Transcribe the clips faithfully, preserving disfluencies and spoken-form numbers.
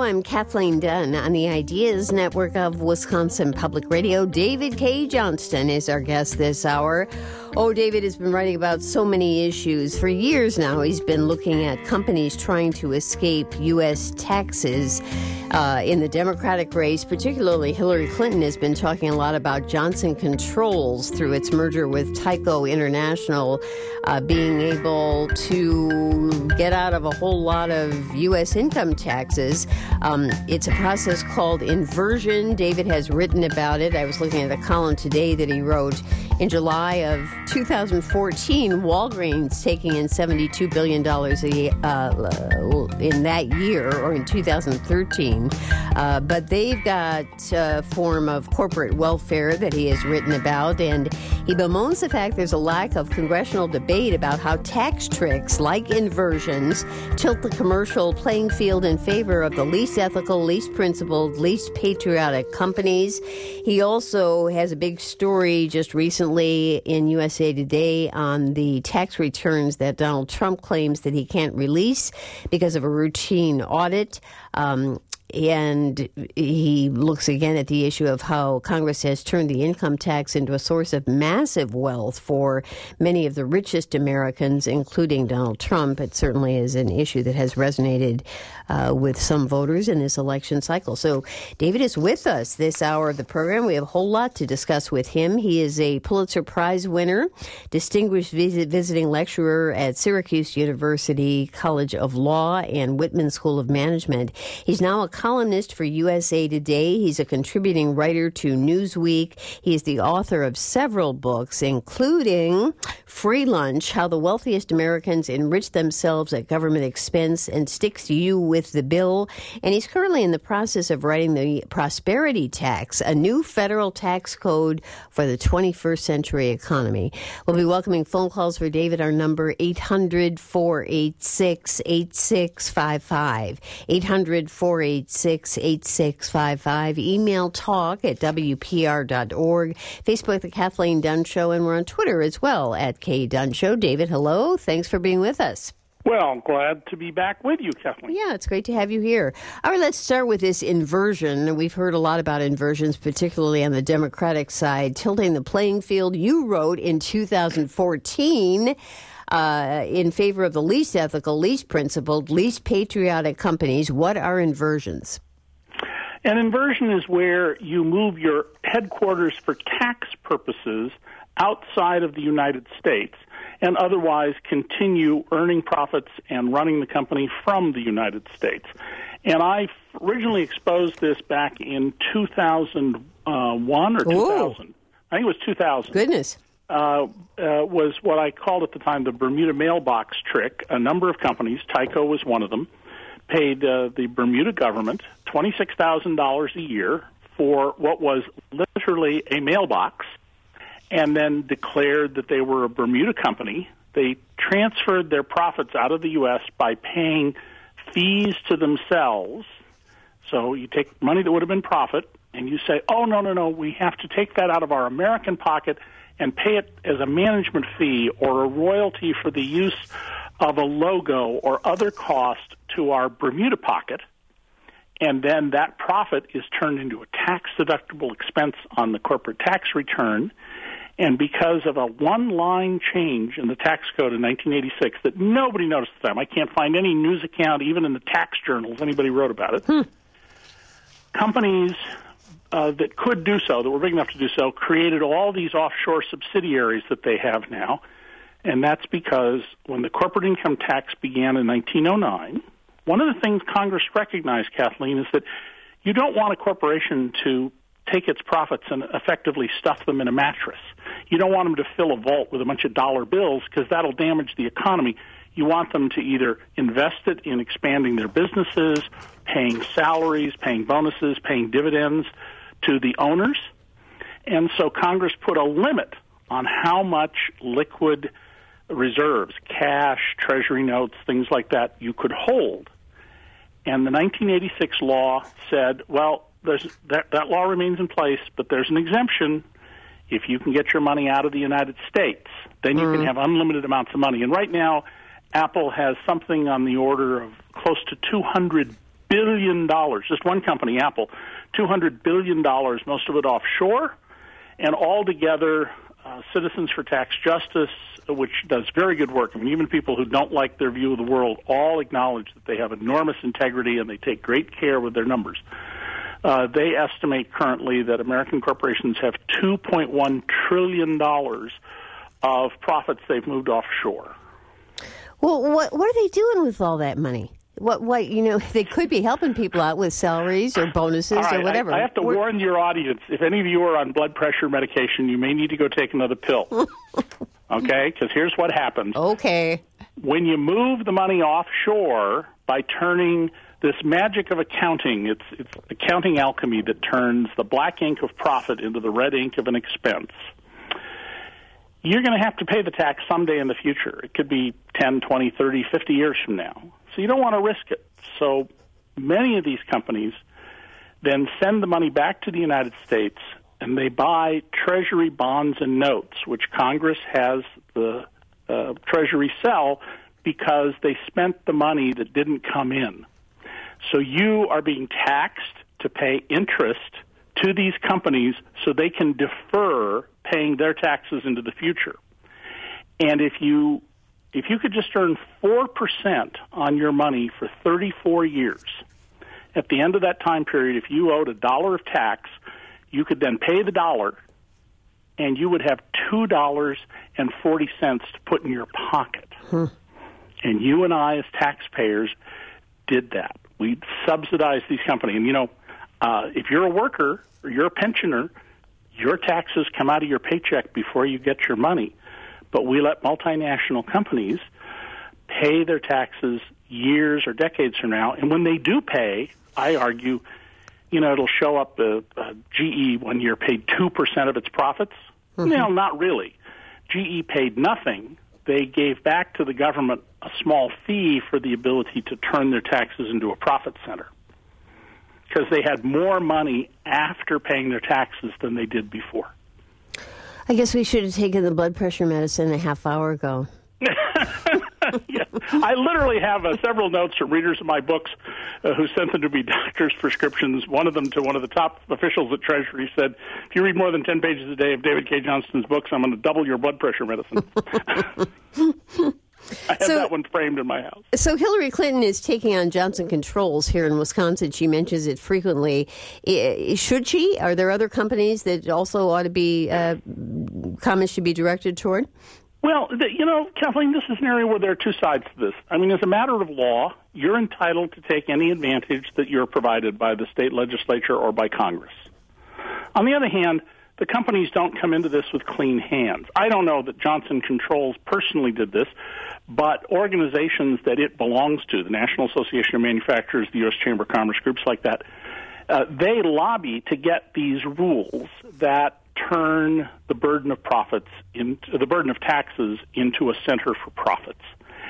I'm Kathleen Dunn on the Ideas Network of Wisconsin Public Radio. David Cay Johnston is our guest this hour. Oh, David has been writing about so many issues. For years now, he's been looking at companies trying to escape U S taxes uh, in the Democratic race. Particularly, Hillary Clinton has been talking a lot about Johnson Controls through its merger with Tyco International, uh, being able to get out of a whole lot of U S income taxes. Um, it's a process called inversion. David has written about it. I was looking at a column today that he wrote in July of two thousand fourteen. Walgreens taking in seventy-two billion dollars a, uh, in that year, or in two thousand thirteen. Uh, but they've got a form of corporate welfare that he has written about, and he bemoans the fact there's a lack of congressional debate about how tax tricks like inversions tilt the commercial playing field in favor of the least ethical, least principled, least patriotic companies. He also has a big story just recently in U S A Today on the tax returns that Donald Trump claims that he can't release because of a routine audit. Um, And he looks again at the issue of how Congress has turned the income tax into a source of massive wealth for many of the richest Americans, including Donald Trump. It certainly is an issue that has resonated uh, with some voters in this election cycle. So David is with us this hour of the program. We have a whole lot to discuss with him. He is a Pulitzer Prize winner, distinguished visit, visiting lecturer at Syracuse University College of Law and Whitman School of Management. He's now a columnist for U S A Today. He's a contributing writer to Newsweek. He is the author of several books, including Free Lunch, How the Wealthiest Americans Enrich Themselves at Government Expense and Sticks You with the Bill. And he's currently in the process of writing the Prosperity Tax, a new federal tax code for the twenty-first century economy. We'll be welcoming phone calls for David. Our number, eight hundred, four eight six, eight six five five. eight hundred, four eight six, eight six five five. Email talk at W P R dot org. Facebook, The Kathleen Dunn Show, and we're on Twitter as well at K Dunn Show. David, hello. Thanks for being with us. Well, I'm glad to be back with you, Kathleen. Yeah, it's great to have you here. All right, let's start with this inversion. We've heard a lot about inversions, particularly on the Democratic side, tilting the playing field. You wrote in two thousand fourteen Uh, in favor of the least ethical, least principled, least patriotic companies. What are inversions? An inversion is where you move your headquarters for tax purposes outside of the United States and otherwise continue earning profits and running the company from the United States. And I originally exposed this back in two thousand one or two thousand. I think it was two thousand. Goodness. Uh, uh, was what I called at the time the Bermuda mailbox trick. A number of companies, Tyco was one of them, paid uh, the Bermuda government twenty-six thousand dollars a year for what was literally a mailbox, and then declared that they were a Bermuda company. They transferred their profits out of the U S by paying fees to themselves. So you take money that would have been profit, and you say, oh, no, no, no, we have to take that out of our American pocket and pay it as a management fee or a royalty for the use of a logo or other cost to our Bermuda pocket, and then that profit is turned into a tax-deductible expense on the corporate tax return. And because of a one-line change in the tax code in nineteen eighty-six that nobody noticed at the time, I can't find any news account, even in the tax journals, anybody wrote about it, hmm. companies Uh, that could do so, that were big enough to do so, created all these offshore subsidiaries that they have now. And that's because when the corporate income tax began in nineteen oh nine, one of the things Congress recognized, Kathleen, is that you don't want a corporation to take its profits and effectively stuff them in a mattress. You don't want them to fill a vault with a bunch of dollar bills because that'll damage the economy. You want them to either invest it in expanding their businesses, paying salaries, paying bonuses, paying dividends to the owners. And so Congress put a limit on how much liquid reserves, cash, treasury notes, things like that, you could hold. And the nineteen eighty-six law said, well, there's, that, that law remains in place, but there's an exemption. If you can get your money out of the United States, then you mm. can have unlimited amounts of money. And right now, Apple has something on the order of close to two hundred billion dollars. Just one company, Apple, two hundred billion dollars, most of it offshore. And altogether, uh, Citizens for Tax Justice, which does very good work. I mean, even people who don't like their view of the world all acknowledge that they have enormous integrity and they take great care with their numbers. Uh, they estimate currently that American corporations have two point one trillion dollars of profits they've moved offshore. Well, what what are they doing with all that money? What what you know? They could be helping people out with salaries or bonuses right, or whatever. I, I have to We're... warn your audience: if any of you are on blood pressure medication, you may need to go take another pill. Okay? Because here's what happens. Okay. When you move the money offshore by turning this magic of accounting, it's it's accounting alchemy that turns the black ink of profit into the red ink of an expense. You're going to have to pay the tax someday in the future. It could be ten, twenty, thirty, fifty years from now. So you don't want to risk it. So many of these companies then send the money back to the United States, and they buy Treasury bonds and notes, which Congress has the uh, Treasury sell because they spent the money that didn't come in. So you are being taxed to pay interest to these companies so they can defer paying their taxes into the future. And if you if you could just earn four percent on your money for thirty-four years, at the end of that time period, if you owed a dollar of tax, you could then pay the dollar, and you would have two dollars and forty cents to put in your pocket. Hmm. And you and I, as taxpayers, did that. We subsidized these companies. And, you know, uh, if you're a worker or you're a pensioner, your taxes come out of your paycheck before you get your money. But we let multinational companies pay their taxes years or decades from now. And when they do pay, I argue, you know, it'll show up, uh, uh, G E one year paid two percent of its profits. Mm-hmm. No, not really. G E paid nothing. They gave back to the government a small fee for the ability to turn their taxes into a profit center, because they had more money after paying their taxes than they did before. I guess we should have taken the blood pressure medicine a half hour ago. Yeah. I literally have uh, several notes from readers of my books uh, who sent them to me doctor's prescriptions. One of them to one of the top officials at Treasury said, if you read more than ten pages a day of David K. Johnston's books, I'm going to double your blood pressure medicine. I have so, that one framed in my house. So Hillary Clinton is taking on Johnson Controls here in Wisconsin. She mentions it frequently. Should she? Are there other companies that also ought to be, uh, comments should be directed toward? Well, the, you know, Kathleen, this is an area where there are two sides to this. I mean, as a matter of law, you're entitled to take any advantage that you're provided by the state legislature or by Congress. On the other hand, the companies don't come into this with clean hands. I don't know that Johnson Controls personally did this, but organizations that it belongs to, the National Association of Manufacturers, the U S Chamber of Commerce, groups like that, uh, they lobby to get these rules that turn the burden of profits into the burden of taxes into a center for profits.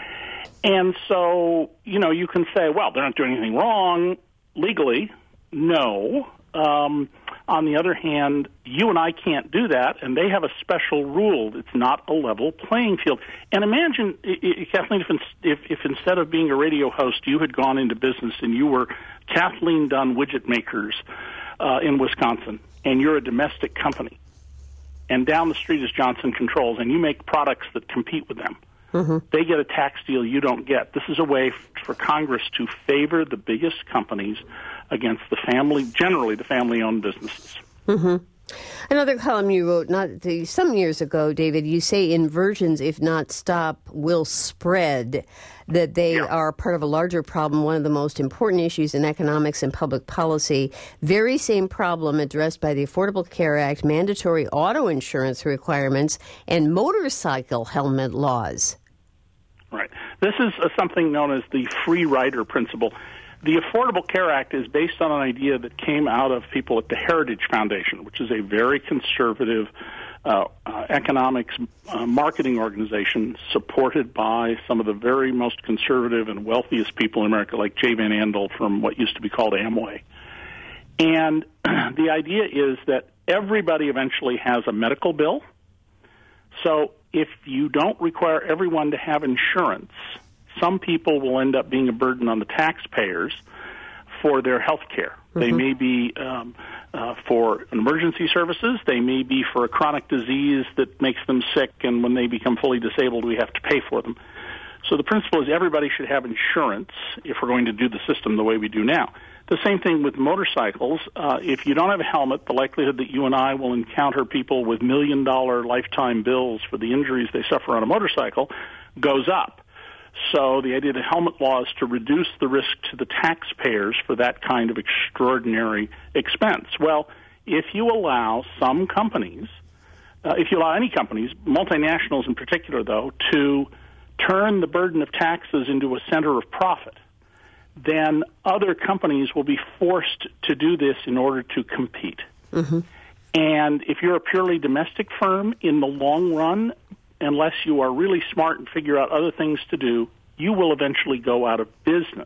And so, you know, you can say, well, they're not doing anything wrong legally. No. Um, on the other hand, you and I can't do that, and they have a special rule. It's not a level playing field. And imagine, Kathleen, if, if, if instead of being a radio host, you had gone into business and you were Kathleen Dunn Widget Makers uh, in Wisconsin, and you're a domestic company, and down the street is Johnson Controls, and you make products that compete with them. Mm-hmm. They get a tax deal you don't get. This is a way for Congress to favor the biggest companies against the family, generally the family-owned businesses. Mm-hmm. Another column you wrote not the, some years ago, David, you say inversions, if not stop, will spread, that they yeah. are part of a larger problem, one of the most important issues in economics and public policy. Very same problem addressed by the Affordable Care Act, mandatory auto insurance requirements, and motorcycle helmet laws. Right. This is uh, something known as the free rider principle. The Affordable Care Act is based on an idea that came out of people at the Heritage Foundation, which is a very conservative uh, uh, economics uh, marketing organization supported by some of the very most conservative and wealthiest people in America, like Jay Van Andel from what used to be called Amway. And the idea is that everybody eventually has a medical bill. So if you don't require everyone to have insurance, some people will end up being a burden on the taxpayers for their health care. Mm-hmm. They may be um, uh, for emergency services. They may be for a chronic disease that makes them sick, and when they become fully disabled, we have to pay for them. So the principle is everybody should have insurance if we're going to do the system the way we do now. The same thing with motorcycles. Uh, if you don't have a helmet, the likelihood that you and I will encounter people with million-dollar lifetime bills for the injuries they suffer on a motorcycle goes up. So the idea of the helmet law is to reduce the risk to the taxpayers for that kind of extraordinary expense. Well, if you allow some companies, uh, if you allow any companies, multinationals in particular, though, to turn the burden of taxes into a center of profit, then other companies will be forced to do this in order to compete. Mm-hmm. And if you're a purely domestic firm, in the long run, unless you are really smart and figure out other things to do, you will eventually go out of business.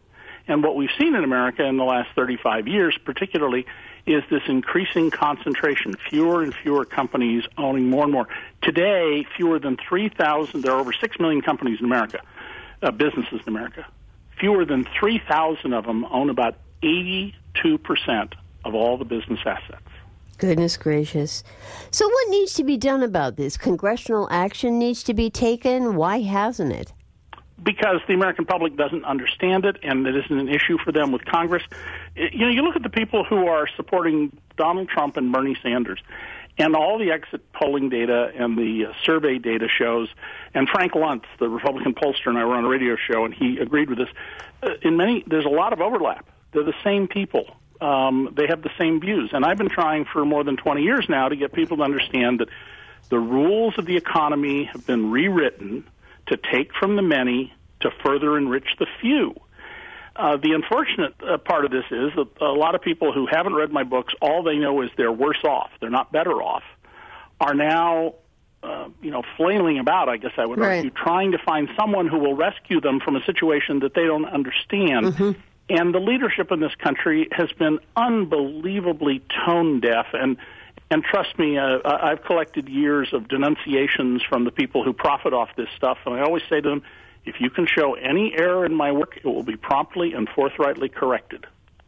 And what we've seen in America in the last thirty-five years particularly is this increasing concentration, fewer and fewer companies owning more and more. Today, fewer than three thousand, there are over six million companies in America, uh, businesses in America. Fewer than three thousand of them own about eighty-two percent of all the business assets. Goodness gracious. So what needs to be done about this? Congressional action needs to be taken? Why hasn't it? Because the American public doesn't understand it, and it isn't an issue for them with Congress. You know, you look at the people who are supporting Donald Trump and Bernie Sanders, and all the exit polling data and the uh, survey data shows, and Frank Luntz, the Republican pollster, and I were on a radio show, and he agreed with this. Uh, in many, there's a lot of overlap. They're the same people. Um, they have the same views. And I've been trying for more than twenty years now to get people to understand that the rules of the economy have been rewritten to take from the many to further enrich the few. Uh, the unfortunate uh, part of this is that a lot of people who haven't read my books, all they know is they're worse off, they're not better off, are now, uh, you know, flailing about, I guess I would right. argue, trying to find someone who will rescue them from a situation that they don't understand. Mm-hmm. And the leadership in this country has been unbelievably tone deaf. And and trust me, uh, I've collected years of denunciations from the people who profit off this stuff. And I always say to them, if you can show any error in my work, it will be promptly and forthrightly corrected.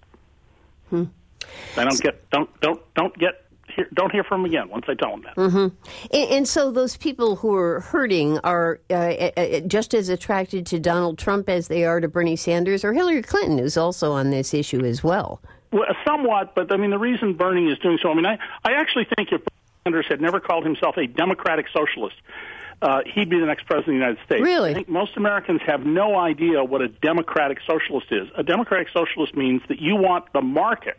Hmm. I don't get don't don't don't get hear, don't hear from them again once I tell them that. Mm-hmm. And, and so those people who are hurting are uh, uh, just as attracted to Donald Trump as they are to Bernie Sanders or Hillary Clinton, who's also on this issue as well. Well, somewhat, but I mean the reason Bernie is doing so. I mean, I I actually think if Bernie Sanders had never called himself a democratic socialist, Uh, he'd be the next president of the United States. Really? I think most Americans have no idea what a democratic socialist is. A democratic socialist means that you want the market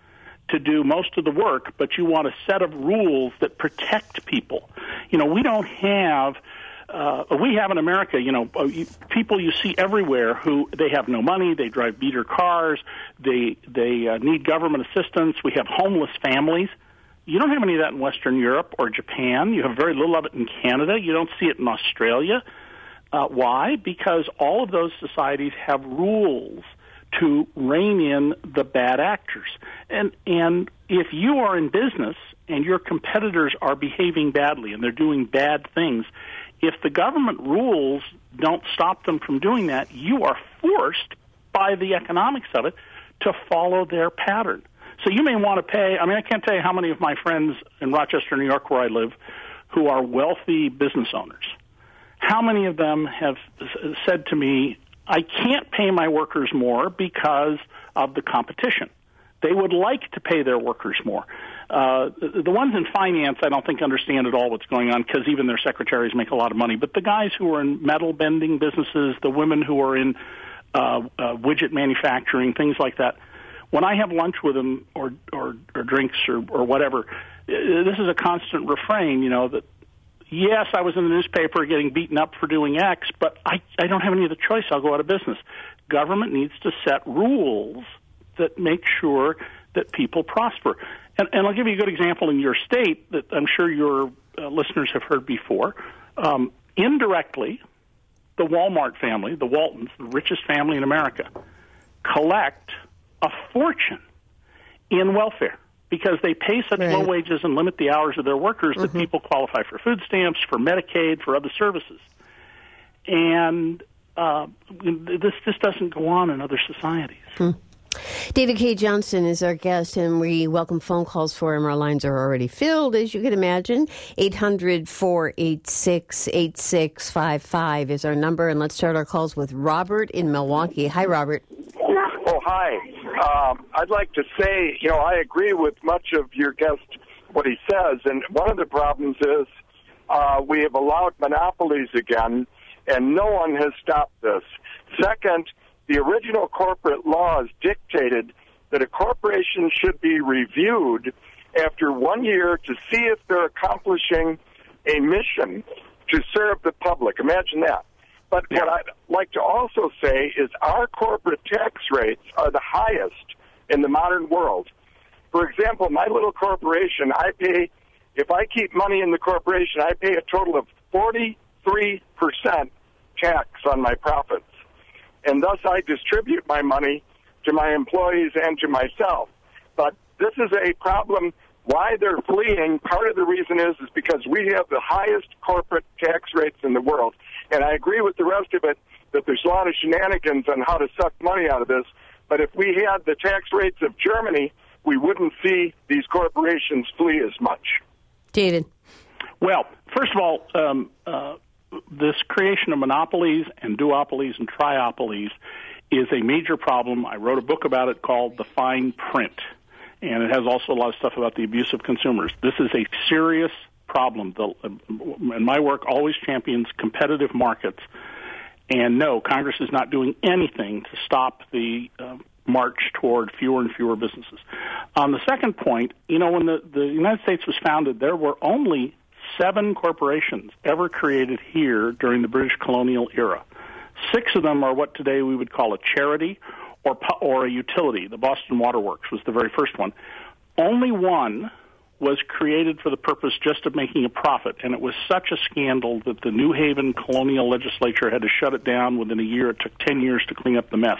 to do most of the work, but you want a set of rules that protect people. You know, we don't have, uh, we have in America, you know, people you see everywhere who, they have no money, they drive beater cars, they, they uh, need government assistance, we have homeless families. You don't have any of that in Western Europe or Japan. You have very little of it in Canada. You don't see it in Australia. Uh, why? Because all of those societies have rules to rein in the bad actors. And and if you are in business and your competitors are behaving badly and they're doing bad things, if the government rules don't stop them from doing that, you are forced by the economics of it to follow their pattern. So you may want to pay, I mean, I can't tell you how many of my friends in Rochester, New York, where I live, who are wealthy business owners, how many of them have said to me, I can't pay my workers more because of the competition. They would like to pay their workers more. Uh, the, the ones in finance, I don't think understand at all what's going on because even their secretaries make a lot of money. But the guys who are in metal bending businesses, the women who are in uh, uh, widget manufacturing, things like that, when I have lunch with them or, or, or drinks or, or whatever, this is a constant refrain, you know, that, yes, I was in the newspaper getting beaten up for doing X, but I, I don't have any other choice. I'll go out of business. Government needs to set rules that make sure that people prosper. And, and I'll give you a good example in your state that I'm sure your uh, listeners have heard before. Um, indirectly, the Walmart family, the Waltons, the richest family in America, collect a fortune in welfare because they pay such right. low wages and limit the hours of their workers mm-hmm. that people qualify for food stamps, for Medicaid, for other services. And uh, this this doesn't go on in other societies. Hmm. David Cay Johnston is our guest, and we welcome phone calls for him. Our lines are already filled, as you can imagine. eight hundred, four eight six, eight six five five is our number, and let's start our calls with Robert in Milwaukee. Hi, Robert. Oh, hi. Um, I'd like to say, you know, I agree with much of your guest, what he says, and one of the problems is uh, we have allowed monopolies again, and no one has stopped this. Second, the original corporate laws dictated that a corporation should be reviewed after one year to see if they're accomplishing a mission to serve the public. Imagine that. But yeah. What I'd like to also say is our corporate tax rates are the highest in the modern world. For example, my little corporation, I pay, if I keep money in the corporation, I pay a total of forty-three percent tax on my profits. And thus I distribute my money to my employees and to myself. But this is a problem. Why they're fleeing, part of the reason is, is because we have the highest corporate tax rates in the world. And I agree with the rest of it that there's a lot of shenanigans on how to suck money out of this. But if we had the tax rates of Germany, we wouldn't see these corporations flee as much. David. Well, first of all, um, uh, this creation of monopolies and duopolies and triopolies is a major problem. I wrote a book about it called The Fine Print, and it has also a lot of stuff about the abuse of consumers. This is a serious problem. The, and my work always champions competitive markets. And no, Congress is not doing anything to stop the uh, march toward fewer and fewer businesses. On the second point, you know, when the, the United States was founded, there were only seven corporations ever created here during the British colonial era. Six of them are what today we would call a charity or or a utility. The Boston Water Works was the very first one. Only one was created for the purpose just of making a profit, and it was such a scandal that the New Haven colonial legislature had to shut it down within a year. It took ten years to clean up the mess.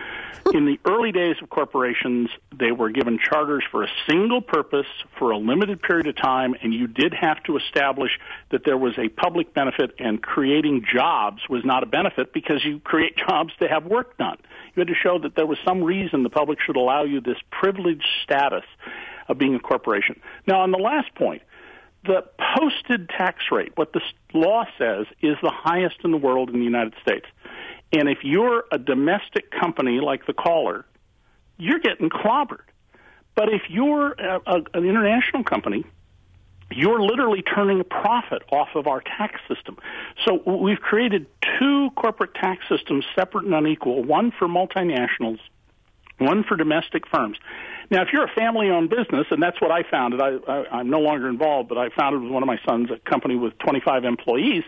In the early days of corporations, they were given charters for a single purpose for a limited period of time, and you did have to establish that there was a public benefit, and creating jobs was not a benefit because you create jobs to have work done. You had to show that there was some reason the public should allow you this privileged status of being a corporation. Now, on the last point, the posted tax rate, what the law says, is the highest in the world in the United States. And if you're a domestic company like the caller, you're getting clobbered. But if you're a, a, an international company, you're literally turning a profit off of our tax system. So we've created two corporate tax systems, separate and unequal, one for multinationals, one for domestic firms. Now, if you're a family-owned business, and that's what I founded, I, I, I'm no longer involved, but I founded with one of my sons a company with twenty-five employees.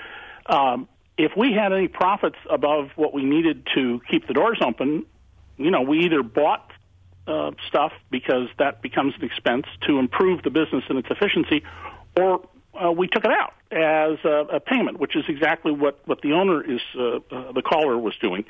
Um, if we had any profits above what we needed to keep the doors open, you know, we either bought uh, stuff because that becomes an expense to improve the business and its efficiency, or uh, we took it out as a, a payment, which is exactly what, what the owner is, uh, uh, the caller was doing.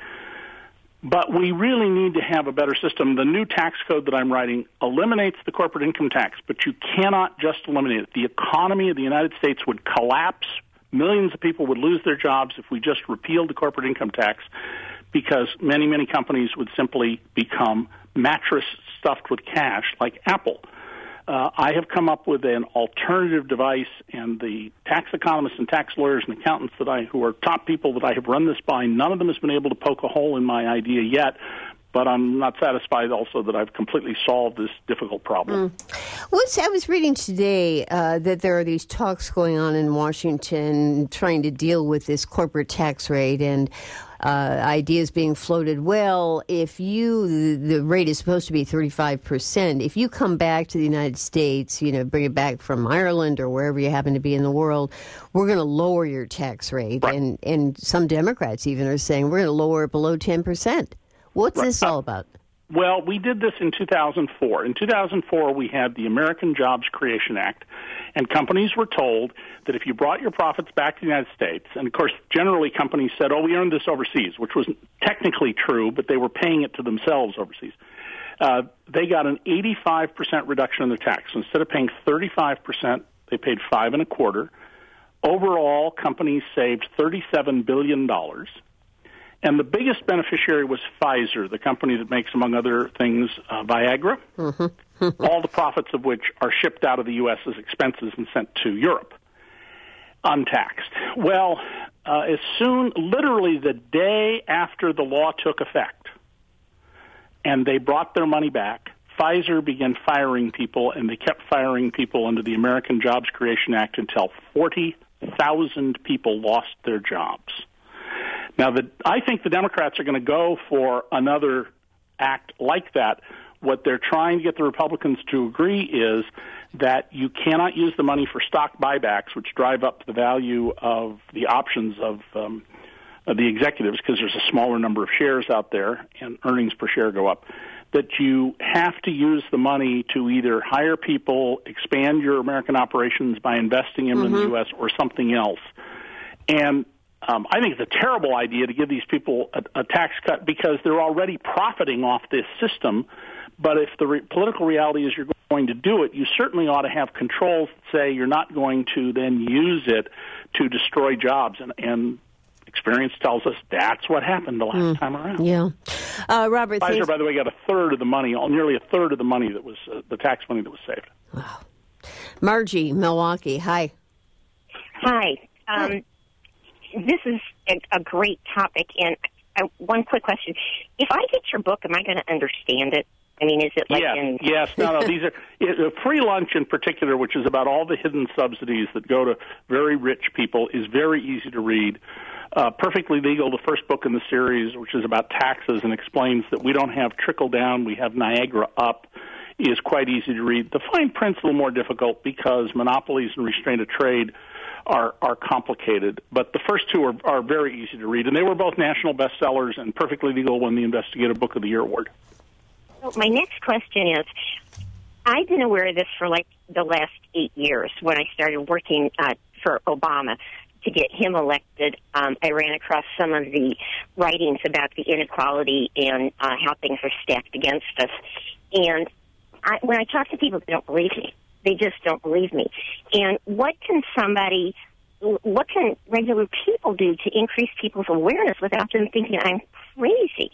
But we really need to have a better system. The new tax code that I'm writing eliminates the corporate income tax, but you cannot just eliminate it. The economy of the United States would collapse. Millions of people would lose their jobs if we just repealed the corporate income tax, because many, many companies would simply become mattress stuffed with cash like Apple. Uh, I have come up with an alternative device, and the tax economists and tax lawyers and accountants that I, who are top people that I have run this by, none of them has been able to poke a hole in my idea yet. But I'm not satisfied also that I've completely solved this difficult problem. Mm. Well, I was reading today uh, that there are these talks going on in Washington trying to deal with this corporate tax rate, and uh, ideas being floated. Well, if you, the, the rate is supposed to be thirty-five percent. If you come back to the United States, you know, bring it back from Ireland or wherever you happen to be in the world, we're going to lower your tax rate. Right. And, and some Democrats even are saying we're going to lower it below ten percent. What's right. this all about? Well, we did this in two thousand four. In two thousand four, we had the American Jobs Creation Act, and companies were told that if you brought your profits back to the United States, and of course, generally companies said, oh, we earned this overseas, which was technically true, but they were paying it to themselves overseas. Uh, they got an eighty-five percent reduction in their tax. So instead of paying thirty-five percent, they paid five and a quarter. Overall, companies saved thirty-seven billion dollars. And the biggest beneficiary was Pfizer, the company that makes, among other things, uh, Viagra, mm-hmm. all the profits of which are shipped out of the U S as expenses and sent to Europe, untaxed. Well, uh, as soon, literally the day after the law took effect, and they brought their money back, Pfizer began firing people, and they kept firing people under the American Jobs Creation Act until forty thousand people lost their jobs. Now, the, I think the Democrats are going to go for another act like that. What they're trying to get the Republicans to agree is that you cannot use the money for stock buybacks, which drive up the value of the options of, um, of the executives because there's a smaller number of shares out there and earnings per share go up, that you have to use the money to either hire people, expand your American operations by investing in, mm-hmm. in the U S, or something else. And Um, I think it's a terrible idea to give these people a, a tax cut because they're already profiting off this system. But if the re- political reality is you're going to do it, you certainly ought to have controls that say you're not going to then use it to destroy jobs. And, and experience tells us that's what happened the last mm. time around. Yeah. Uh, Robert, Pfizer, thanks. by the way, got a third of the money, nearly a third of the money that was uh, the tax money that was saved. Wow. Margie, Milwaukee. Hi. Hi. Um, This is a, a great topic, and I, one quick question. If I get your book, am I going to understand it? I mean, is it like yes, in... Yes, no, no, these are... It, free lunch in particular, which is about all the hidden subsidies that go to very rich people, is very easy to read. Uh, Perfectly Legal, the first book in the series, which is about taxes and explains that we don't have trickle-down, we have Niagara up, is quite easy to read. The fine print's a little more difficult because monopolies and restraint of trade are are complicated, but the first two are, are very easy to read, and they were both national bestsellers, and Perfectly Legal won the Investigative Book of the Year award. So my next question is, I've been aware of this for like the last eight years when I started working uh, for Obama to get him elected. Um, I ran across some of the writings about the inequality and uh, how things are stacked against us, and I, when I talk to people, they don't believe me. They just don't believe me. And what can somebody, what can regular people do to increase people's awareness without them thinking I'm crazy?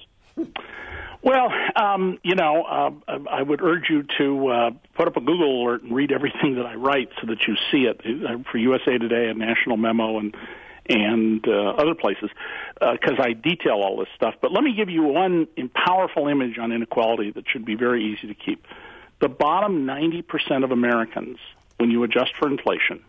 Well, um, you know, uh, I would urge you to uh, put up a Google alert and read everything that I write so that you see it uh, for U S A Today and National Memo and and uh, other places, because uh, I detail all this stuff. But let me give you one powerful image on inequality that should be very easy to keep. The bottom ninety percent of Americans, when you adjust for inflation,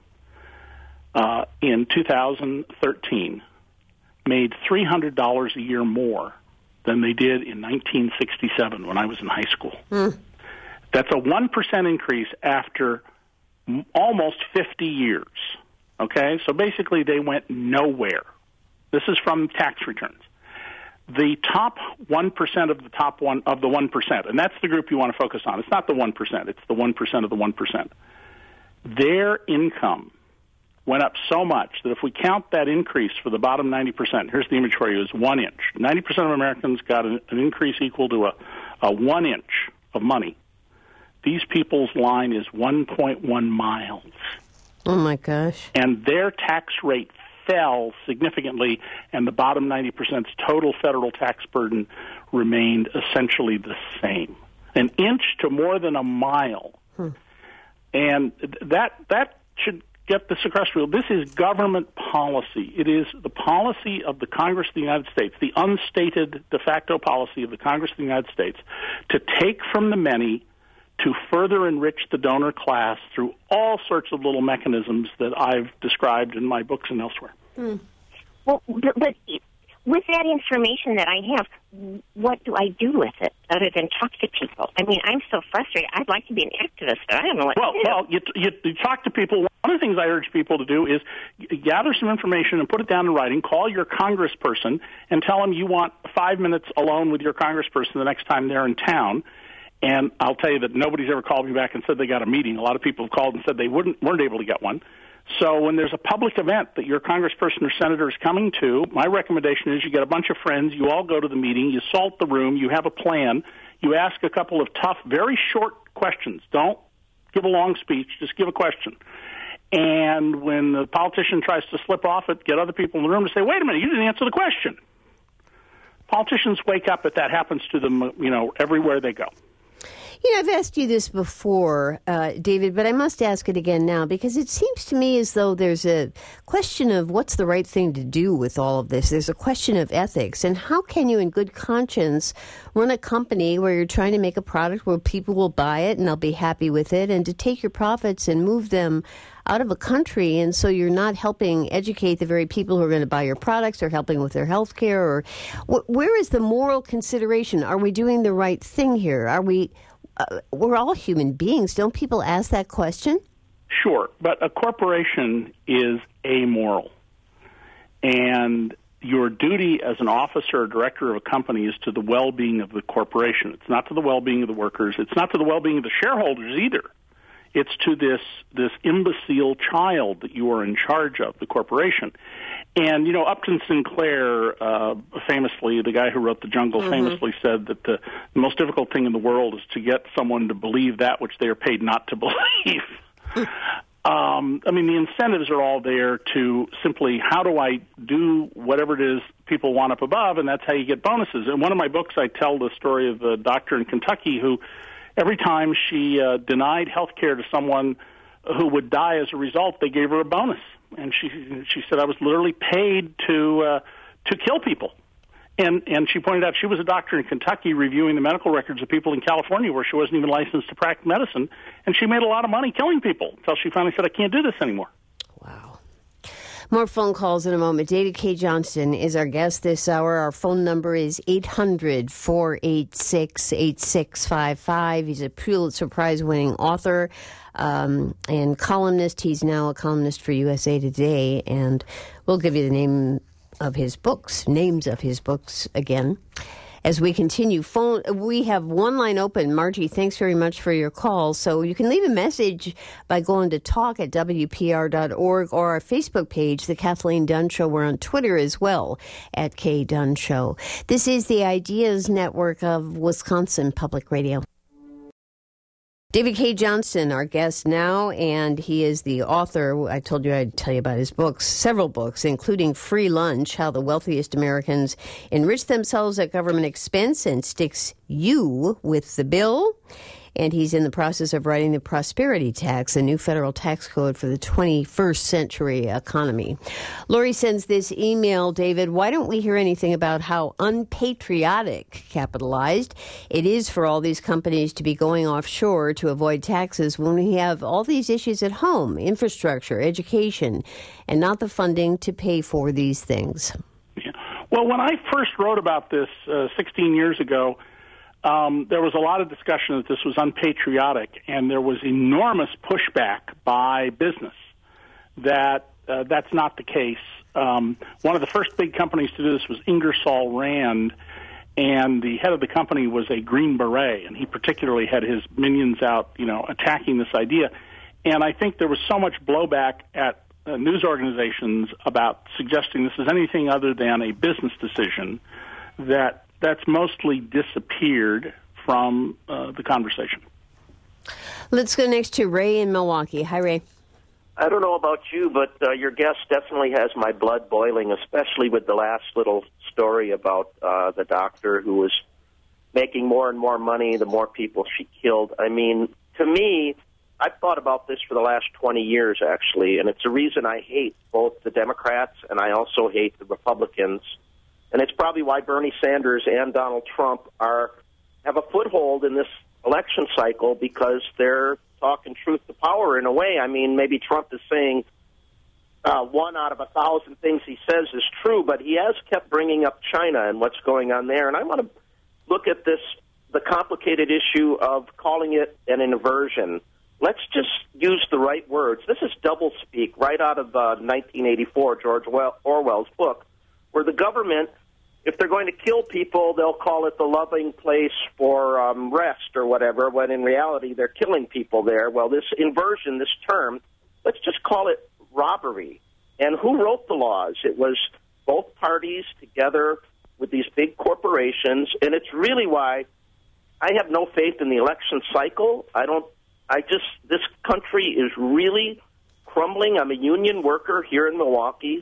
uh, in two thousand thirteen, made three hundred dollars a year more than they did in nineteen sixty-seven when I was in high school. Mm. That's a one percent increase after m- almost fifty years. Okay? So basically they went nowhere. This is from tax returns. The top one percent of the top one of the one percent, and that's the group you want to focus on. It's not the one percent. It's the one percent of the one percent. Their income went up so much that if we count that increase for the bottom ninety percent, here's the image for you, is one inch. ninety percent of Americans got an, an increase equal to a, a one inch of money. These people's line is one point one miles. Oh, my gosh. And their tax rate fell significantly, and the bottom ninety percent's total federal tax burden remained essentially the same. An inch to more than a mile. Hmm. And that that should get this across real. This is government policy. It is the policy of the Congress of the United States, the unstated de facto policy of the Congress of the United States, to take from the many to further enrich the donor class through all sorts of little mechanisms that I've described in my books and elsewhere. Hmm. Well, but, but with that information that I have, what do I do with it other than talk to people? I mean, I'm so frustrated. I'd like to be an activist, but I don't know what well, to do. Well, you, you, you talk to people. One of the things I urge people to do is gather some information and put it down in writing. Call your congressperson and tell them you want five minutes alone with your congressperson the next time they're in town. And I'll tell you that nobody's ever called me back and said they got a meeting. A lot of people have called and said they wouldn't weren't able to get one. So when there's a public event that your congressperson or senator is coming to, my recommendation is you get a bunch of friends, you all go to the meeting, you salt the room, you have a plan, you ask a couple of tough, very short questions. Don't give a long speech, just give a question. And when the politician tries to slip off it, get other people in the room to say, wait a minute, you didn't answer the question. politicians wake up if that happens to them, you know, everywhere they go. You know, I've asked you this before, uh, David, but I must ask it again now because it seems to me as though there's a question of what's the right thing to do with all of this. There's a question of ethics. And how can you, in good conscience, run a company where you're trying to make a product where people will buy it and they'll be happy with it, and to take your profits and move them out of a country, and so you're not helping educate the very people who are going to buy your products or helping with their health care? Or wh- where is the moral consideration? Are we doing the right thing here? Are we... Uh, we're all human beings. Don't people ask that question? Sure, but a corporation is amoral. And your duty as an officer or director of a company is to the well-being of the corporation. It's not to the well-being of the workers. It's not to the well-being of the shareholders either. It's to this this imbecile child that you are in charge of, the corporation. And, you know, Upton Sinclair, uh, famously, the guy who wrote The Jungle, mm-hmm. famously said that the, the most difficult thing in the world is to get someone to believe that which they are paid not to believe. um, I mean, the incentives are all there to simply, how do I do whatever it is people want up above, and that's how you get bonuses. In one of my books, I tell the story of a doctor in Kentucky who, every time she uh, denied health care to someone who would die as a result, they gave her a bonus. And she she said, I was literally paid to uh, to kill people. And and she pointed out she was a doctor in Kentucky reviewing the medical records of people in California where she wasn't even licensed to practice medicine, and she made a lot of money killing people until she finally said, I can't do this anymore. Wow. More phone calls in a moment. David Cay Johnston is our guest this hour. Our phone number is eight hundred, four eight six, eight six five five. He's a Pulitzer Prize-winning author um, and columnist. He's now a columnist for U S A Today, and we'll give you the name of his books, names of his books again. As we continue, phone, we have one line open. Margie, thanks very much for your call. So you can leave a message by going to talk at W P R dot org or our Facebook page, The Kathleen Dunn Show. We're on Twitter as well, at K Dunn Show. This is the Ideas Network of Wisconsin Public Radio. David Cay Johnston, our guest now, and he is the author. I told you I'd tell you about his books, several books, including Free Lunch, How the Wealthiest Americans Enrich Themselves at Government Expense and Sticks You with the Bill. And he's in the process of writing the Prosperity Tax, a new federal tax code for the twenty-first century economy. Lori sends this email, David, why don't we hear anything about how unpatriotic, capitalized, it is for all these companies to be going offshore to avoid taxes when we have all these issues at home, infrastructure, education, and not the funding to pay for these things? Yeah. Well, when I first wrote about this uh, sixteen years ago, Um, there was a lot of discussion that this was unpatriotic, and there was enormous pushback by business that uh, that's not the case. Um, one of the first big companies to do this was Ingersoll Rand, and the head of the company was a Green Beret, and he particularly had his minions out, you know, attacking this idea. And I think there was so much blowback at uh, news organizations about suggesting this is anything other than a business decision that that's mostly disappeared from uh, the conversation. Let's go next to Ray in Milwaukee. Hi, Ray. I don't know about you, but uh, your guest definitely has my blood boiling, especially with the last little story about uh, the doctor who was making more and more money the more people she killed. I mean, to me, I've thought about this for the last twenty years, actually, and it's a reason I hate both the Democrats and I also hate the Republicans. And it's probably why Bernie Sanders and Donald Trump are have a foothold in this election cycle, because they're talking truth to power in a way. I mean, maybe Trump is saying uh, one out of a thousand things he says is true, but he has kept bringing up China and what's going on there. And I want to look at this, the complicated issue of calling it an inversion. Let's just use the right words. This is doublespeak right out of uh, nineteen eighty-four, George Orwell's book, where the government, if they're going to kill people, they'll call it the loving place for um, rest or whatever, when in reality they're killing people there. Well, this inversion, this term, let's just call it robbery. And who wrote the laws? It was both parties together with these big corporations, and it's really why I have no faith in the election cycle. I don't, I just, this country is really crumbling. I'm a union worker here in Milwaukee.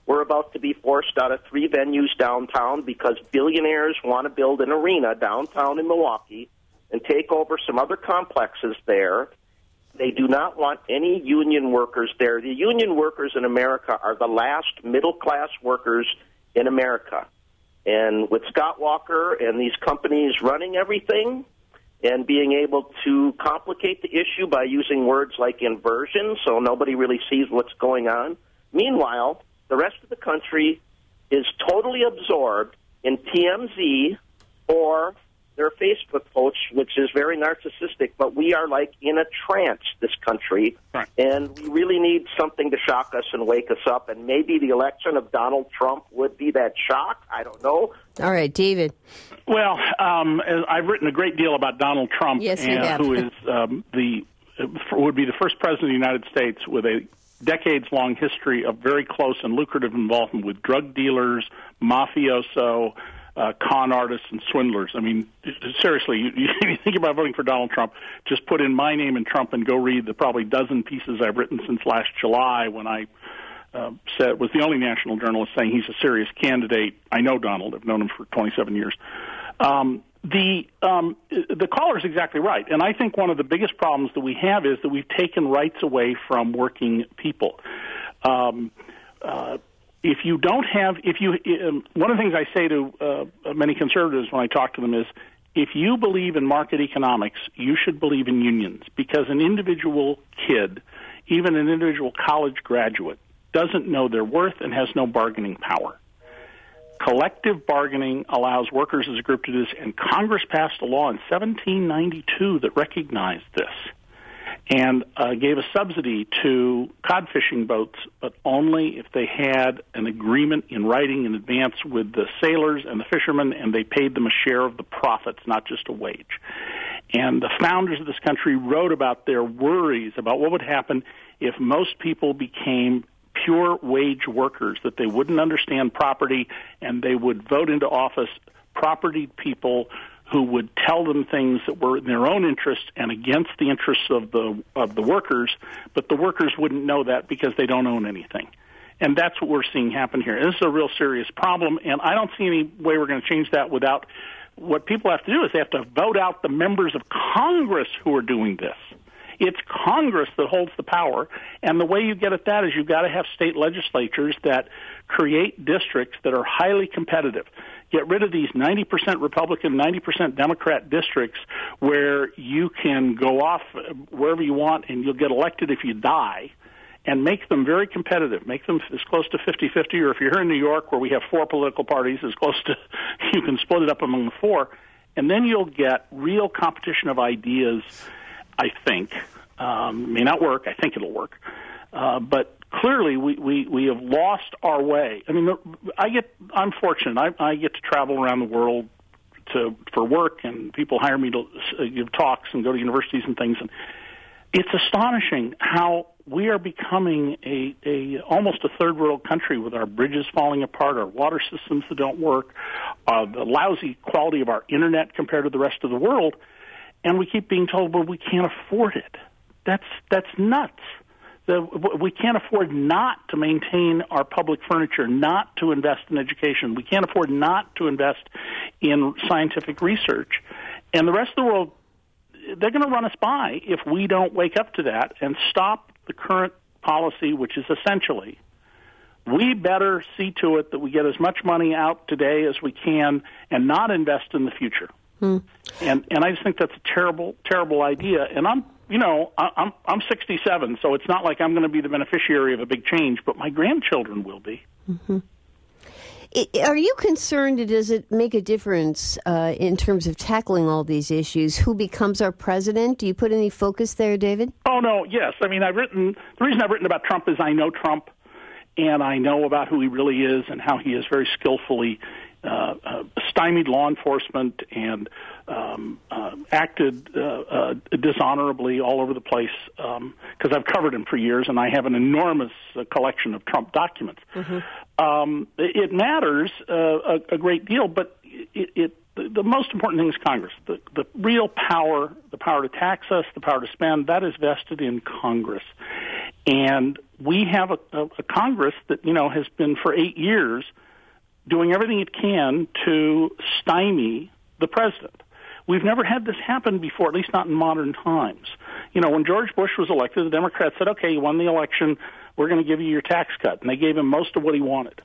We're about to be forced out of three venues downtown because billionaires want to build an arena downtown in Milwaukee and take over some other complexes there. They do not want any union workers there. The union workers in America are the last middle-class workers in America. And with Scott Walker and these companies running everything and being able to complicate the issue by using words like inversion so nobody really sees what's going on, meanwhile, the rest of the country is totally absorbed in T M Z or their Facebook posts, which is very narcissistic, but we are like in a trance, this country, right. And we really need something to shock us and wake us up, and maybe the election of Donald Trump would be that shock. I don't know. All right, David. Well, um, I've written a great deal about Donald Trump, yes, you and, have. who is um, the would be the first president of the United States with a decades-long history of very close and lucrative involvement with drug dealers, mafioso, uh, con artists, and swindlers. I mean, seriously, you, you think about voting for Donald Trump, just put in my name and Trump and go read the probably dozen pieces I've written since last July when I uh, said was the only national journalist saying he's a serious candidate. I know Donald. I've known him for twenty-seven years. Um, the um, the caller is exactly right, and I think one of the biggest problems that we have is that we've taken rights away from working people. Um, uh, if you don't have, if you, um, one of the things I say to uh, many conservatives when I talk to them is, if you believe in market economics, you should believe in unions, because an individual kid, even an individual college graduate, doesn't know their worth and has no bargaining power. Collective bargaining allows workers as a group to do this, and Congress passed a law in seventeen ninety-two that recognized this and uh, gave a subsidy to cod fishing boats, but only if they had an agreement in writing in advance with the sailors and the fishermen, and they paid them a share of the profits, not just a wage. And the founders of this country wrote about their worries about what would happen if most people became pure wage workers, that they wouldn't understand property and they would vote into office propertied people who would tell them things that were in their own interest and against the interests of the of the workers, but the workers wouldn't know that because they don't own anything. And that's what we're seeing happen here. This is a real serious problem, and I don't see any way we're going to change that without what people have to do is they have to vote out the members of Congress who are doing this. It's Congress that holds the power, and the way you get at that is you've got to have state legislatures that create districts that are highly competitive. Get rid of these ninety percent Republican, ninety percent Democrat districts where you can go off wherever you want and you'll get elected if you die, and make them very competitive. Make them as close to fifty-fifty, or if you're here in New York where we have four political parties, as close to, you can split it up among the four, and then you'll get real competition of ideas. I think. Um, may not work. I think it'll work. Uh, but clearly we, we, we have lost our way. I mean, I get, I'm fortunate. I, I get to travel around the world to for work, and people hire me to give talks and go to universities and things. And it's astonishing how we are becoming a, a almost a third world country with our bridges falling apart, our water systems that don't work, uh, the lousy quality of our internet compared to the rest of the world. And we keep being told, well, we can't afford it. That's that's nuts. The, we can't afford not to maintain our public furniture, not to invest in education. We can't afford not to invest in scientific research. And the rest of the world, they're going to run us by if we don't wake up to that and stop the current policy, which is essentially, we better see to it that we get as much money out today as we can and not invest in the future. Hmm. And and I just think that's a terrible, terrible idea. And I'm, you know, I'm I'm sixty-seven, so it's not like I'm going to be the beneficiary of a big change, but my grandchildren will be. Mm-hmm. It, are you concerned? Does it make a difference uh, in terms of tackling all these issues? Who becomes our president? Do you put any focus there, David? Oh no, yes. I mean, I've written. The reason I've written about Trump is I know Trump, and I know about who he really is and how he is very skillfully Uh, uh, stymied law enforcement and um, uh, acted uh, uh, dishonorably all over the place, because um, I've covered him for years and I have an enormous uh, collection of Trump documents. Mm-hmm. Um, it, it matters uh, a, a great deal, but it, it, the, the most important thing is Congress. The, the real power, the power to tax us, the power to spend, that is vested in Congress. And we have a, a, a Congress that, you know, has been for eight years doing everything it can to stymie the president. We've never had this happen before, at least not in modern times. You know, when George Bush was elected, the Democrats said, okay, you won the election, we're going to give you your tax cut. And they gave him most of what he wanted.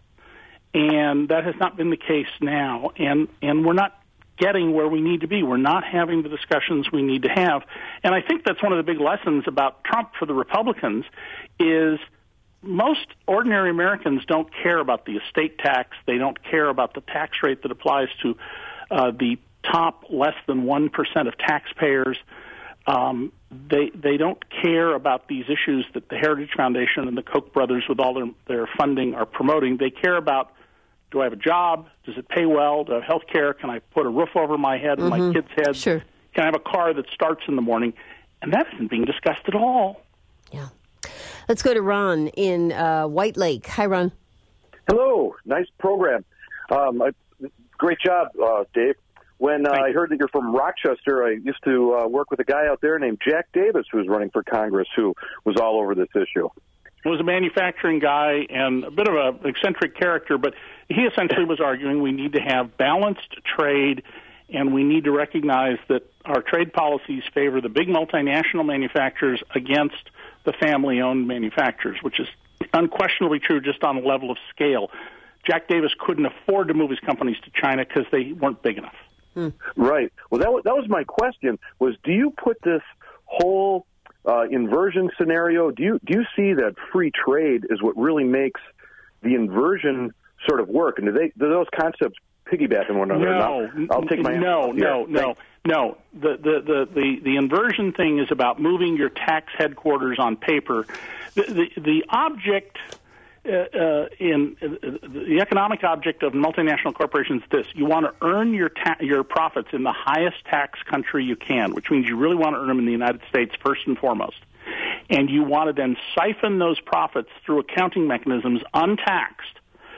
And that has not been the case now. And, and we're not getting where we need to be. We're not having the discussions we need to have. And I think that's one of the big lessons about Trump for the Republicans is most ordinary Americans don't care about the estate tax. They don't care about the tax rate that applies to uh, the top less than one percent of taxpayers. Um, they they don't care about these issues that the Heritage Foundation and the Koch brothers, with all their, their funding, are promoting. They care about, do I have a job? Does it pay well? Do I have health care? Can I put a roof over my head and mm-hmm. my kids' heads? Sure. Can I have a car that starts in the morning? And that isn't being discussed at all. Yeah. Let's go to Ron in uh, White Lake. Hi, Ron. Hello. Nice program. Um, I, great job, uh, Dave. When uh, I heard that you're from Rochester, I used to uh, work with a guy out there named Jack Davis who was running for Congress who was all over this issue. He was a manufacturing guy and a bit of an eccentric character, but he essentially was arguing we need to have balanced trade and we need to recognize that our trade policies favor the big multinational manufacturers against the family-owned manufacturers, which is unquestionably true just on a level of scale. Jack Davis couldn't afford to move his companies to China because they weren't big enough. Hmm. Right. Well, that was, that was my question, was do you put this whole uh, inversion scenario, do you do you see that free trade is what really makes the inversion sort of work? And do, they, do those concepts piggyback on one another? No, I'll, I'll take my no, no, no, no. The, the, the, the, the inversion thing is about moving your tax headquarters on paper. The, the, the object... Uh, uh, in uh, the economic object of multinational corporations is this: you want to earn your ta- your profits in the highest tax country you can, which means you really want to earn them in the United States first and foremost. And you want to then siphon those profits through accounting mechanisms untaxed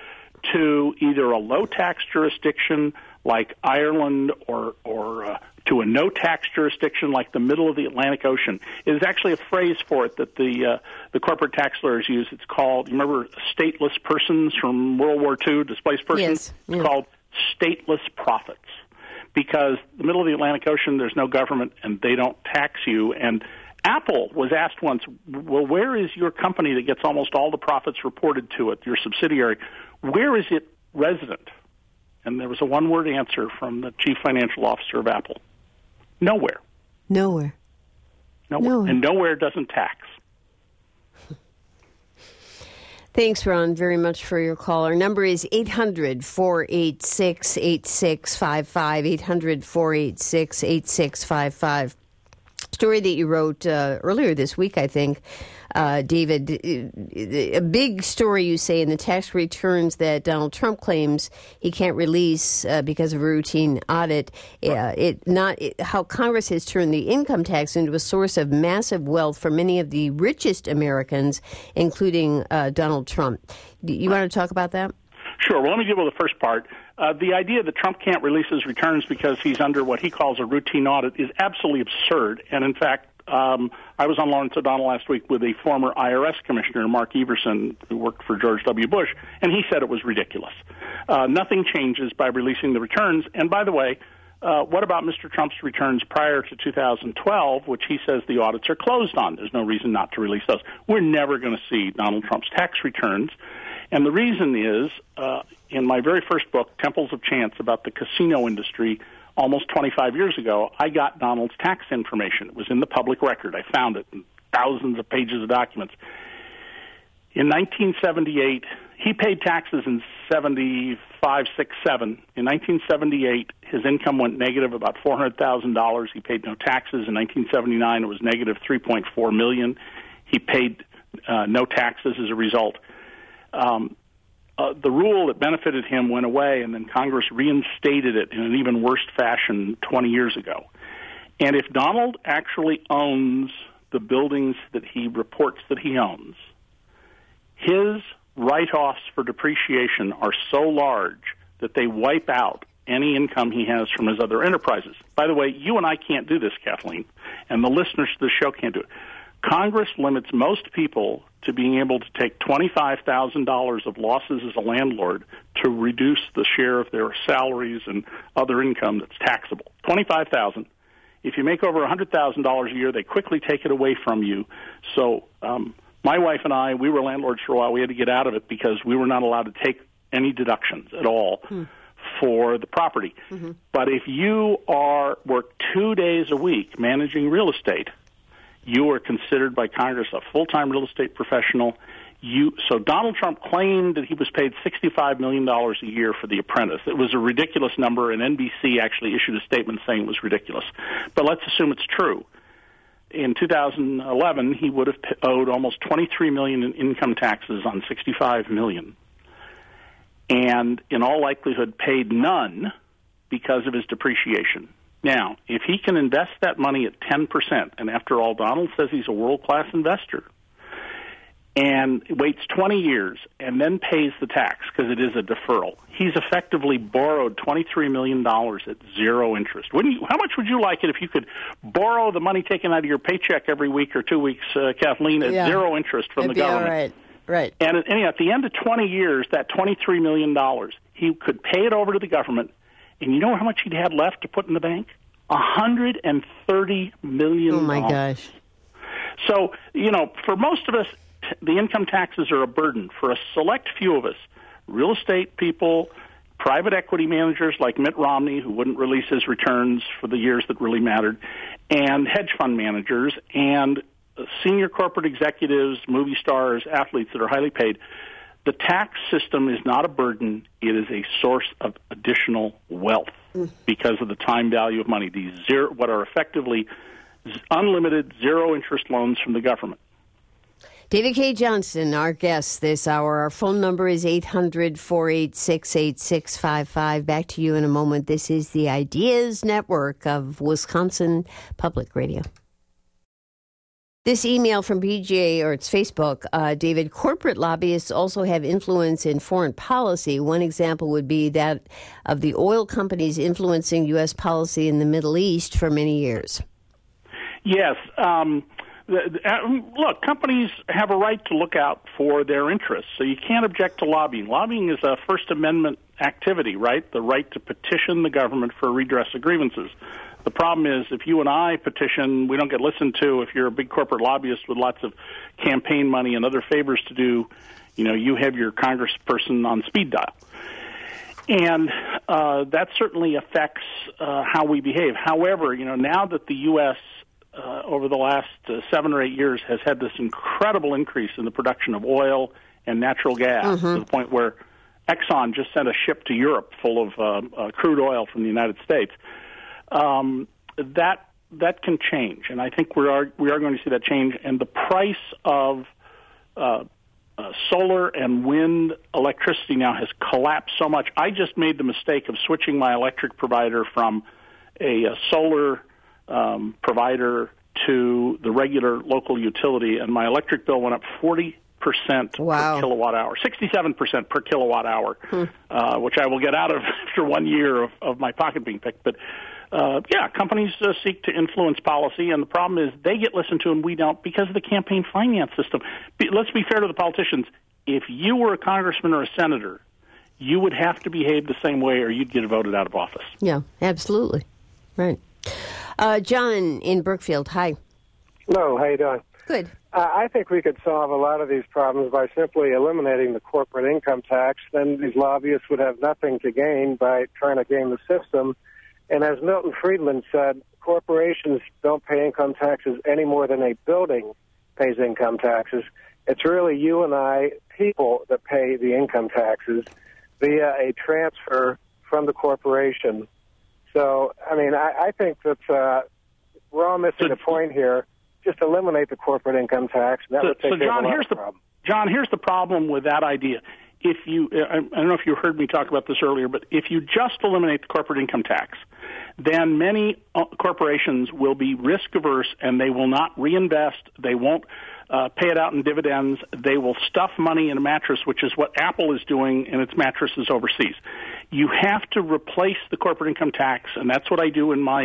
to either a low-tax jurisdiction like Ireland or, or uh, to a no-tax jurisdiction like the middle of the Atlantic Ocean. It is actually a phrase for it that the uh, the corporate tax lawyers use. It's called, you remember stateless persons from World War Two, displaced persons? Yes. It's yeah. called stateless profits. Because the middle of the Atlantic Ocean, there's no government, and they don't tax you. And Apple was asked once, well, where is your company that gets almost all the profits reported to it, your subsidiary? Where is it resident? And there was a one-word answer from the chief financial officer of Apple. Nowhere. Nowhere. Nowhere. Nowhere. And nowhere doesn't tax. Thanks, Ron, very much for your call. Our number is eight hundred, four eight six, eight six five five, eight hundred, four eight six, eight six five five. Story that you wrote uh, earlier this week, I think, uh, David. A big story, you say, in the tax returns that Donald Trump claims he can't release uh, because of a routine audit. Uh, it not it, how Congress has turned the income tax into a source of massive wealth for many of the richest Americans, including uh, Donald Trump. You want to talk about that? Sure. Well, let me deal with the first part. Uh, the idea that Trump can't release his returns because he's under what he calls a routine audit is absolutely absurd. And, in fact, um, I was on Lawrence O'Donnell last week with a former I R S commissioner, Mark Everson, who worked for George W. Bush, and he said it was ridiculous. Uh, nothing changes by releasing the returns. And, by the way, uh, what about Mister Trump's returns prior to two thousand twelve, which he says the audits are closed on? There's no reason not to release those. We're never going to see Donald Trump's tax returns. And the reason is, uh, in my very first book, Temples of Chance, about the casino industry, almost twenty-five years ago, I got Donald's tax information. It was in the public record. I found it in thousands of pages of documents. In nineteen seventy-eight, he paid taxes in seventy-five, six, seven. In nineteen seventy-eight, his income went negative about four hundred thousand dollars. He paid no taxes. In nineteen seventy-nine, it was negative three point four million dollars. He paid uh, no taxes as a result. Um, uh, the rule that benefited him went away, and then Congress reinstated it in an even worse fashion twenty years ago. And if Donald actually owns the buildings that he reports that he owns, his write-offs for depreciation are so large that they wipe out any income he has from his other enterprises. By the way, you and I can't do this, Kathleen, and the listeners to the show can't do it. Congress limits most people to being able to take twenty-five thousand dollars of losses as a landlord to reduce the share of their salaries and other income that's taxable. twenty-five thousand dollars. If you make over one hundred thousand dollars a year, they quickly take it away from you. So um, my wife and I, we were landlords for a while. We had to get out of it because we were not allowed to take any deductions at all hmm. for the property. Mm-hmm. But if you are work two days a week managing real estate, you are considered by Congress a full-time real estate professional. You, so Donald Trump claimed that he was paid sixty-five million dollars a year for The Apprentice. It was a ridiculous number, and N B C actually issued a statement saying it was ridiculous. But let's assume it's true. In two thousand eleven, he would have owed almost twenty-three million dollars in income taxes on sixty-five million dollars, and in all likelihood paid none because of his depreciation. Now, if he can invest that money at ten percent, and after all, Donald says he's a world-class investor, and waits twenty years and then pays the tax because it is a deferral, he's effectively borrowed twenty-three million dollars at zero interest. Wouldn't you, how much would you like it if you could borrow the money taken out of your paycheck every week or two weeks, uh, Kathleen, at yeah. zero interest from It'd the government? All right. Right. And anyhow, at the end of twenty years, that twenty-three million dollars, he could pay it over to the government. And you know how much he'd had left to put in the bank? one hundred thirty million dollars. Oh, my gosh. So, you know, for most of us, t- the income taxes are a burden. For a select few of us, real estate people, private equity managers like Mitt Romney, who wouldn't release his returns for the years that really mattered, and hedge fund managers, and senior corporate executives, movie stars, athletes that are highly paid, the tax system is not a burden. It is a source of additional wealth mm. because of the time value of money. These zero, what are effectively unlimited zero-interest loans from the government. David Cay Johnston, our guest this hour. Our phone number is eight hundred, four eight six, eight six five five. Back to you in a moment. This is the Ideas Network of Wisconsin Public Radio. This email from B G A, or it's Facebook, uh, David, corporate lobbyists also have influence in foreign policy. One example would be that of the oil companies influencing U S policy in the Middle East for many years. Yes. Um, the, uh, look, companies have a right to look out for their interests, so you can't object to lobbying. Lobbying is a First Amendment activity, right? The right to petition the government for redress of grievances. The problem is if you and I petition, we don't get listened to. If you're a big corporate lobbyist with lots of campaign money and other favors to do, you know, you have your congressperson on speed dial. And uh, that certainly affects uh, how we behave. However, you know, now that the U S uh, over the last uh, seven or eight years has had this incredible increase in the production of oil and natural gas mm-hmm. to the point where Exxon just sent a ship to Europe full of uh, uh, crude oil from the United States. Um, that that can change, and I think we are we are going to see that change. And the price of uh, uh, solar and wind electricity now has collapsed so much. I just made the mistake of switching my electric provider from a, a solar um, provider to the regular local utility, and my electric bill went up forty percent wow. per kilowatt hour, sixty-seven percent per kilowatt hour, hmm. uh, which I will get out of after one year of, of my pocket being picked. But Uh, yeah, companies uh, seek to influence policy, and the problem is they get listened to and we don't because of the campaign finance system. Be, let's be fair to the politicians. If you were a congressman or a senator, you would have to behave the same way or you'd get voted out of office. Yeah, absolutely. Right. Uh, John in Brookfield, hi. Hello, how you doing? Good. Uh, I think we could solve a lot of these problems by simply eliminating the corporate income tax. Then these lobbyists would have nothing to gain by trying to game the system. And as Milton Friedman said, corporations don't pay income taxes any more than a building pays income taxes. It's really you and I, people, that pay the income taxes via a transfer from the corporation. So, I mean, I, I think that uh, we're all missing the point here. Just eliminate the corporate income tax. And that so, would take so care John, of a lot here's of the problem. John, here's the problem with that idea. If you, I don't know if you heard me talk about this earlier, but if you just eliminate the corporate income tax, then many corporations will be risk averse and they will not reinvest. They won't uh, pay it out in dividends. They will stuff money in a mattress, which is what Apple is doing in its mattresses overseas. You have to replace the corporate income tax, and that's what I do in my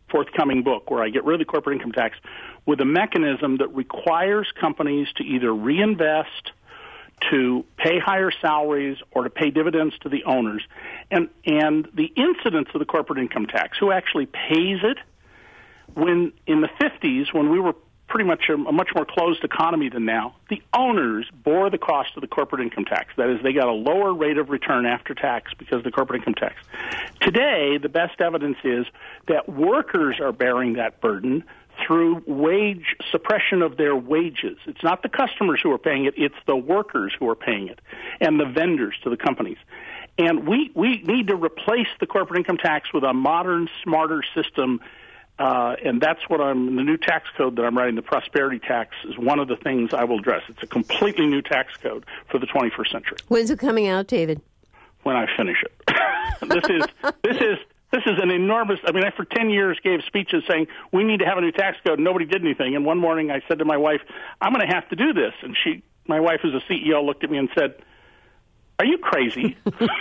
forthcoming book where I get rid of the corporate income tax with a mechanism that requires companies to either reinvest, to pay higher salaries, or to pay dividends to the owners. And and the incidence of the corporate income tax, who actually pays it, when in the fifties, when we were pretty much a, a much more closed economy than now, the owners bore the cost of the corporate income tax. That is, they got a lower rate of return after tax because of the corporate income tax. Today, the best evidence is that workers are bearing that burden through wage suppression of their wages. It's not the customers who are paying it, it's the workers who are paying it, and the vendors to the companies. And we, we need to replace the corporate income tax with a modern, smarter system. Uh, and that's what I'm, the new tax code that I'm writing, the prosperity tax, is one of the things I will address. It's a completely new tax code for the twenty-first century. When's it coming out, David? When I finish it. this is, this is, this is an enormous, I mean, I for ten years gave speeches saying we need to have a new tax code, and nobody did anything. And one morning I said to my wife, I'm going to have to do this. And she, my wife who's a C E O, looked at me and said, are you crazy?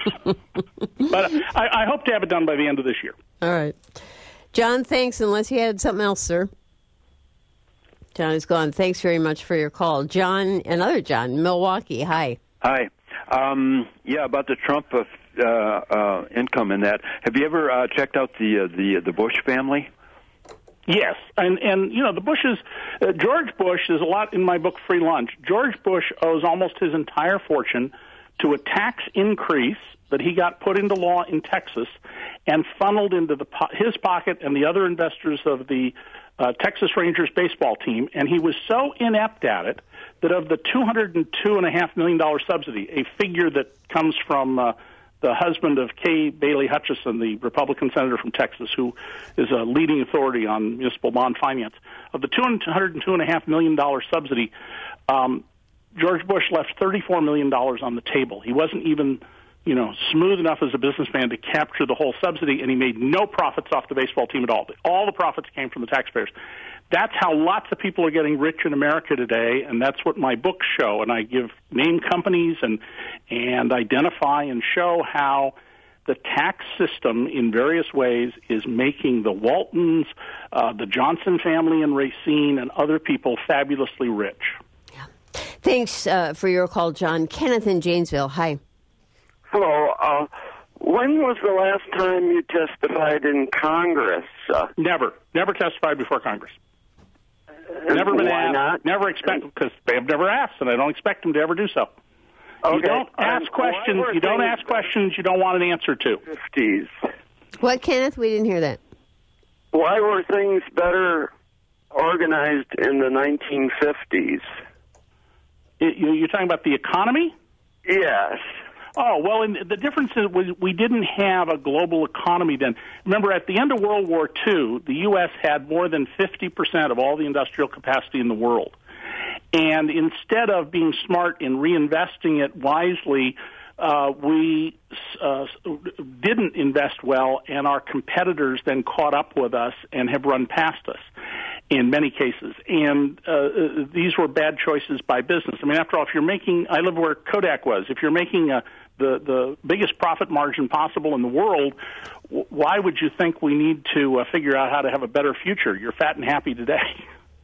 But I, I hope to have it done by the end of this year. All right. John, thanks, unless you had something else, sir. John is gone. Thanks very much for your call. John, another John, Milwaukee. Hi. Hi. Um, yeah, about the Trump uh, uh, income and that. Have you ever uh, checked out the, uh, the the Bush family? Yes, and and you know the Bushes, uh, George Bush. There's a lot in my book, Free Lunch. George Bush owes almost his entire fortune to a tax increase that he got put into law in Texas and funneled into the his pocket and the other investors of the uh, Texas Rangers baseball team. And he was so inept at it that of the two hundred two point five million dollars subsidy, a figure that comes from uh, the husband of Kay Bailey Hutchison, the Republican senator from Texas, who is a leading authority on municipal bond finance, of the two hundred two point five million dollars subsidy, um, George Bush left thirty-four million dollars on the table. He wasn't even, you know, smooth enough as a businessman to capture the whole subsidy, and he made no profits off the baseball team at all. All the profits came from the taxpayers. That's how lots of people are getting rich in America today, and that's what my books show. And I give name companies and and identify and show how the tax system in various ways is making the Waltons, uh, the Johnson family in Racine, and other people fabulously rich. Thanks uh, for your call, John. Kenneth in Janesville. Hi. Hello. Uh, when was the last time you testified in Congress? Uh, never. Never testified before Congress. Never been why asked. Not? Never expect, because they have never asked, and I don't expect them to ever do so. Okay. You don't ask um, questions. You don't ask questions you don't want an answer to. fifties. What, Kenneth? We didn't hear that. Why were things better organized in the nineteen fifties? You're talking about the economy? Yes. Oh, well, and the difference is we, we didn't have a global economy then. Remember, at the end of World War Two, the U S had more than fifty percent of all the industrial capacity in the world. And instead of being smart in reinvesting it wisely, uh, we uh, didn't invest well, and our competitors then caught up with us and have run past us in many cases. And uh, these were bad choices by business. I mean, after all, if you're making, I live where Kodak was, if you're making a, the, the biggest profit margin possible in the world, w- why would you think we need to uh, figure out how to have a better future? You're fat and happy today.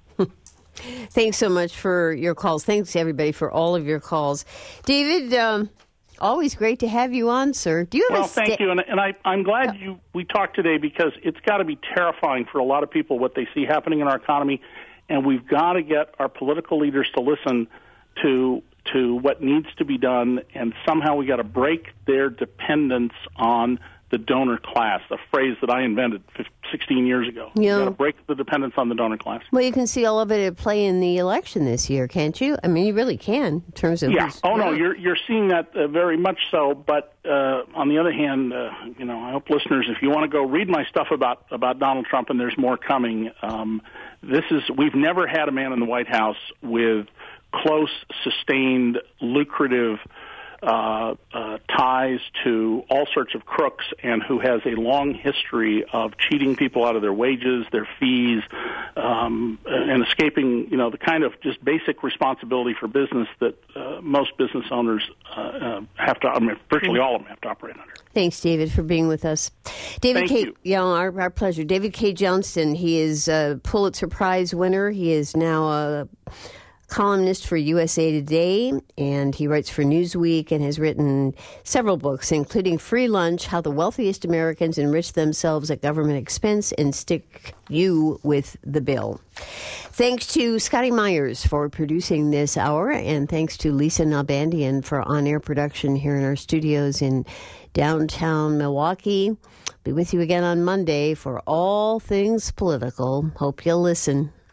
Thanks so much for your calls. Thanks, everybody, for all of your calls. David, um, always great to have you on, sir. Do you have well, a sta- thank you, and, and I, I'm glad you we talked today, because it's got to be terrifying for a lot of people what they see happening in our economy, and we've got to get our political leaders to listen to to what needs to be done, and somehow we got to break their dependence on the donor class, a phrase that I invented sixteen years ago. Yeah. We've got to break the dependence on the donor class. Well, you can see all of it at play in the election this year, can't you? I mean, you really can in terms of yeah. who's, Oh no, yeah. you're you're seeing that uh, very much so. But uh, on the other hand, uh, you know, I hope listeners, if you want to go read my stuff about about Donald Trump, and there's more coming. Um, this is we've never had a man in the White House with close, sustained, lucrative Uh, uh, ties to all sorts of crooks, and who has a long history of cheating people out of their wages, their fees, um, and escaping, you know, the kind of just basic responsibility for business that uh, most business owners uh, uh, have to, I mean, virtually all of them have to operate under. Thanks, David, for being with us. David Thank K. you. Yeah, our, our pleasure. David K. Johnston, he is a Pulitzer Prize winner. He is now a columnist for U S A Today, and he writes for Newsweek and has written several books, including Free Lunch, How the Wealthiest Americans Enrich Themselves at Government Expense, and Stick You with the Bill. Thanks to Scotty Myers for producing this hour, and thanks to Lisa Nalbandian for on-air production here in our studios in downtown Milwaukee. Be with you again on Monday for all things political. Hope you'll listen.